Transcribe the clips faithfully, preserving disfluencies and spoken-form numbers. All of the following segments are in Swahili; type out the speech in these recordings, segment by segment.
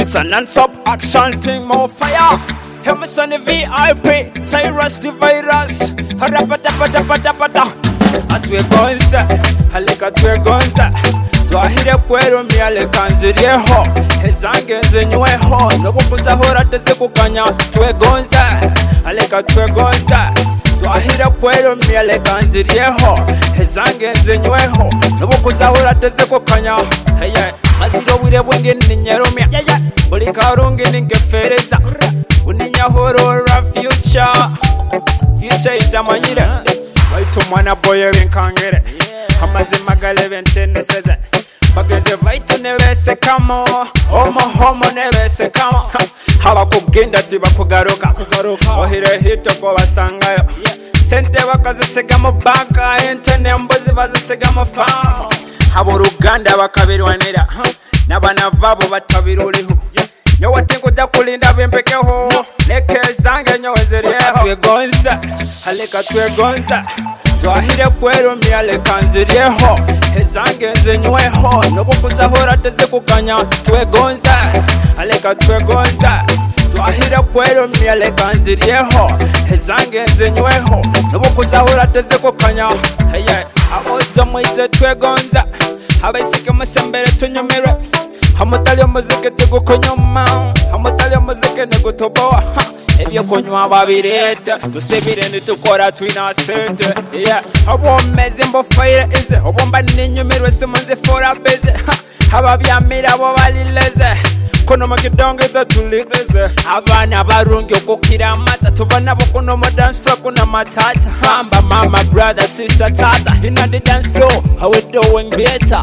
It's a non-stop action thing, more fire. Hear me son the V I P, Cyrus the virus. Harapatapatapatapata. Atwegonza, halika twegonza. Twahire kwero miale kanzirieho. Hezangenze nyweho. Nobukuza hora teze kukanya. Twegonza, halika twegonza. Twahire kwero miale kanzirieho. Hezangenze nyweho. Nobukuza hora teze kukanya. Hey yeah. Maziro wire bwenge ninyeromya. Yeah yeah. Buli karungi ningefereza. Uninya horora future. Future itamanyire. Waitu mwana boye winkangire. Hamaze magale bentene seze. Bageze vaitu nevese kamo. Omo homo nevese kamo. Haba kugenda tiba kugaruka. Ohire hito kwa wasangayo. Sente bakazisega mu banka. Entene mbuzi bazisega mu farm. Habo Ruganda bakabirwanira. Nabana babo batabiruriho. Nyowe tinkuja kulinda bimpekeho. Leke zange nyowe zirieho. Twegonza, halika twegonza. Twahire kwero miale kanzirieho. Hezange nze nyweho. Nobukuza hora teze kukanya. Twegonza, halika twegonza. Twahire kwero miale kanzirieho. Hezange nze nyweho. Nobukuza hora teze kukanya. Hey yeah. Aozo mwize twegonza. Habaisike musembere tunyumire. Hamutali muzike tegukonyoma. Hamutali muzike negutoboa. Ebyo konywa babireta. Tusebire nitukora twina sente. Yeah. Obo meze mbo fire ize. Obo mba ninyumirwe simonze fora beze. Hababyamira bo balileze. Kono makidonge tatulireze. Abana barungi okukira amata. Tubana bo kuno mo dance floor kuna matata. Hamba mama brother sister tata. Inna the dance floor. How we doing better?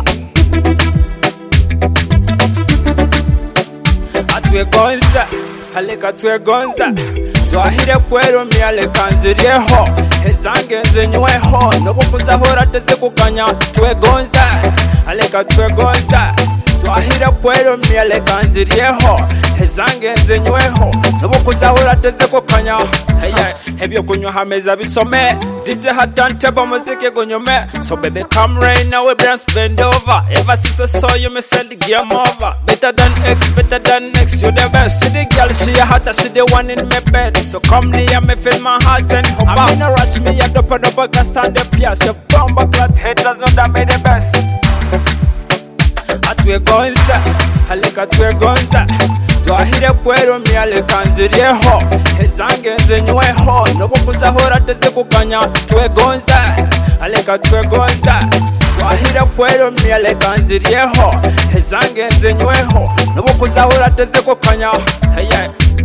Atwegonza, halika twegonza. Twahire kwero miale kanzirieho. Hezange nze nyweho. Nobukuza hora teze kukanya. Twegonza, halika twegonza. Twahire kwero miale kanzirieho. Hezange nze nyweho. Nobukuza hora teze kukanya. Hey yeah. Hebyo kunywa hameza bisome. D J hatante ba muziki gunyume. So baby come right now, we brands bend over. Ever since I saw you, me said the game over. Better than X, better than X, you the best. See the girl, she a hotter, she the one in my bed. So come near me, feel my heart and hope. I'm in a rush, me a dope and up, got stand the piers. Your bomba class haters know that me the best. Atwegonza, halika twegonza. Twahire kwero miale kanzirieho. Hezange nze nyweho. Nobukuza hora teze kukanya. Twegonza, halika twegonza. Twahire kwero miale kanzirieho. Hezange nze nyweho. Nobukuza hora teze kukanya. Hey yeah.